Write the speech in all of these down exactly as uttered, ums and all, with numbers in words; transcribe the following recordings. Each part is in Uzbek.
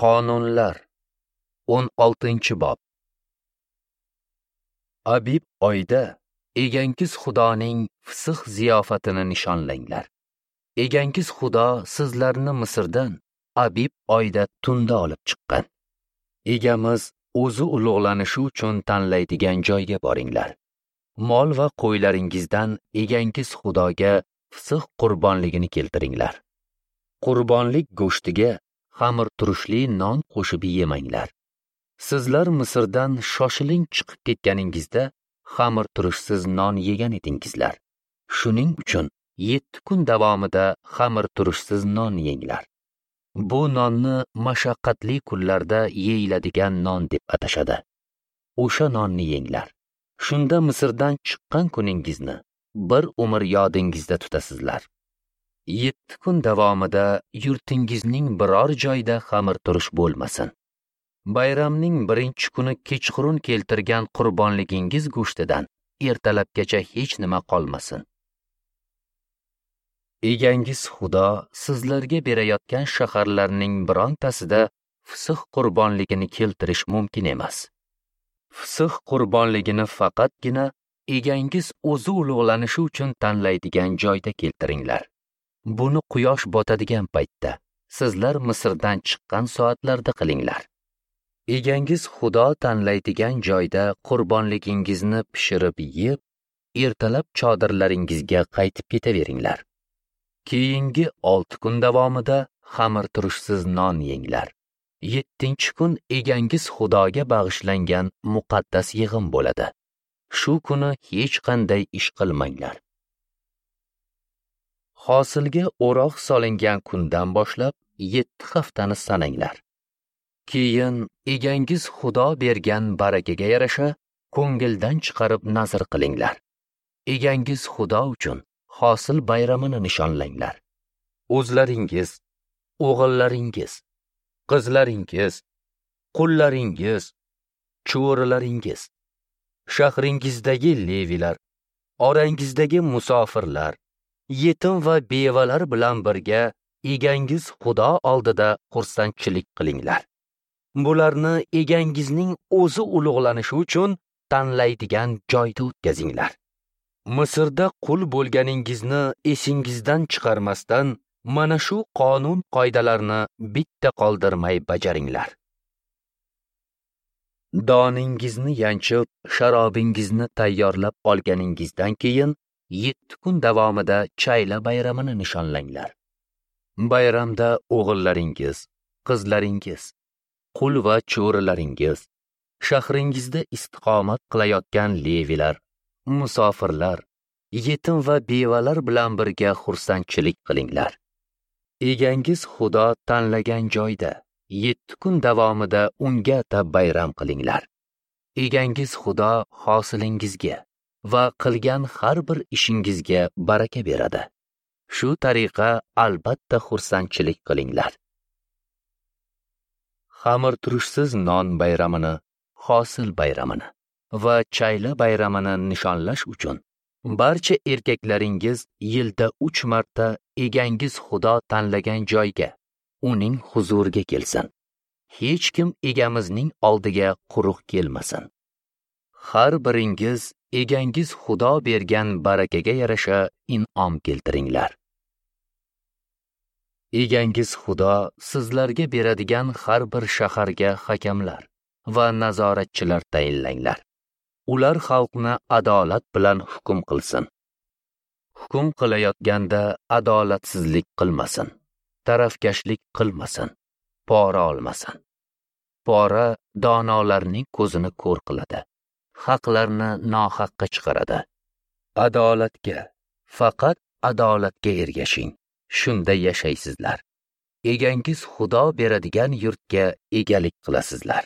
Qonunlar o'n oltinchi bob. Abib oyda egangiz Xudoning fisq ziyofatini nishonlanglar. Egangiz Xudo sizlarni Misrdan Abib oyda tunda olib chiqqan. Egamiz o'zi ulug'lanishi uchun tanlaydigan joyga boringlar. Mol va qo'ylaringizdan egangiz Xudoga fisq qurbonligini keltiringlar. Qurbonlik go'shtiga xamir turishli non qo'shib yemanglar. Sizlar Misrdan shoshiling chiqib ketganingizda xamir turishsiz non yegan edingizlar. Shuning uchun yetti kun davomida xamir turishsiz non yenglar. Bu nonni mashaqqatli kunlarda yeyiladigan non deb atashadi. O'sha nonni yenglar. Shunda Misrdan chiqqan kuningizni bir umr yodingizda tutasizlar. Yetti kun davomida yurtingizning biror joyda xamir turish bo'lmasin. Bayramning birinchi kuni kechqurun keltirgan qurbonligingiz go'shtidan ertalabgacha hech nima qolmasin. Egangiz Xudo sizlarga berayotgan shaharlarning birontasida fisq qurbonligini keltirish mumkin emas. Fisq qurbonligini faqatgina egangiz o'zi ulug'lanishi uchun tanlaydigan joyda keltiringlar. Buni quyosh botadigan paytda, sizlar Misrdan chiqqan soatlarda qilinglar. Egangiz Xudo tanlaydigan joyda qurbonligingizni pishirib yeb, ertalab chodirlaringizga qaytib ketaveringlar. Keyingi olti kun davomida xamir turishsiz non yenglar. Yettinchi kun egangiz Xudoga bag'ishlangan muqaddas yig'in bo'ladi. Shu kuni hech qanday ish qilmanglar. Hosilga o'roq solingan kundan boshlab yetti haftani sananglar. Keyin egangiz Xudo bergan barakaga yarasha ko'ngildan chiqarib nazr qilinglar. Egangiz Xudo uchun hosil bayramini nishonlanglar. O'zlaringiz, o'g'illaringiz, qizlaringiz, qullaringiz, cho'rilaringiz, shahringizdagi levilar, orangizdagi musofirlar, yetim va bevalar bilan birga egangiz Xudo oldida xursandchilik qilinglar. Bularni egangizning o'zi ulug'lanishi uchun tanlaydigan joyda o'tkazinglar. Misrda qul bo'lganingizni esingizdan chiqarmasdan mana shu qonun qoidalarni bitta qoldirmay bajaringlar. Doningizni yanchib, sharobingizni tayyorlab olganingizdan keyin yetti kun davomida chayla bayramini nishonlanglar. Bayramda o'g'illaringiz, qizlaringiz, qul va cho'rilaringiz, shahringizda istiqomat qilayotgan levilar, musofirlar, yetim va bevalar bilan birga xursandchilik qilinglar. Egangiz Xudo tanlagan joyda yetti kun davomida unga atab bayram qilinglar. Egangiz Xudo hosilingizga va qilgan har bir ishingizga baraka beradi. Shu tariqa albatta xursandchilik qilinglar. Xamir turishsiz non bayramini, hosil bayramini va chayla bayramini nishonlash uchun barcha erkaklaringiz yilda uch marta egangiz Xudo tanlagan joyga, uning huzuriga kelsin. Hech kim egamizning oldiga quruq kelmasin. Har biringiz egangiz Xudo bergan barakaga yarasha in'om keltiringlar. Egangiz Xudo sizlarga beradigan har bir shaharga hakamlar va nazoratchilar tayinlanglar. Ular xalqni adolat bilan hukm qilsin. Hukm qilayotganda adolatsizlik qilmasin, tarafkashlik qilmasin, pora olmasin. Pora donolarning ko'zini ko'r qiladi, haqlarni nohaqqa chiqaradi. Adolatga, faqat adolatga ergashing. Shunda yashaysizlar. Egangiz Xudo beradigan yurtga egalik qilasizlar.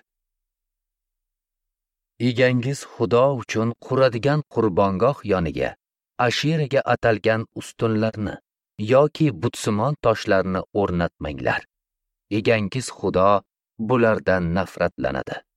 Egangiz Xudo uchun quradigan qurbongoh yoniga Ashiraga atalgan ustunlarni yoki butsimon toshlarni o'rnatmanglar. Egangiz Xudo bulardan nafratlanadi.